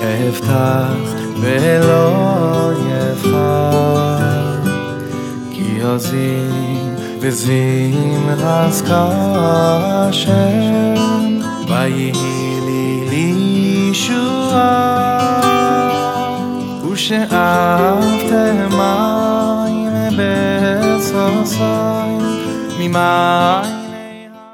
אפתח ולא יבחר, כי עוזים וזמרס כהשם, ויהי לי לישועה. ושאבתם מים בסוסים, ממים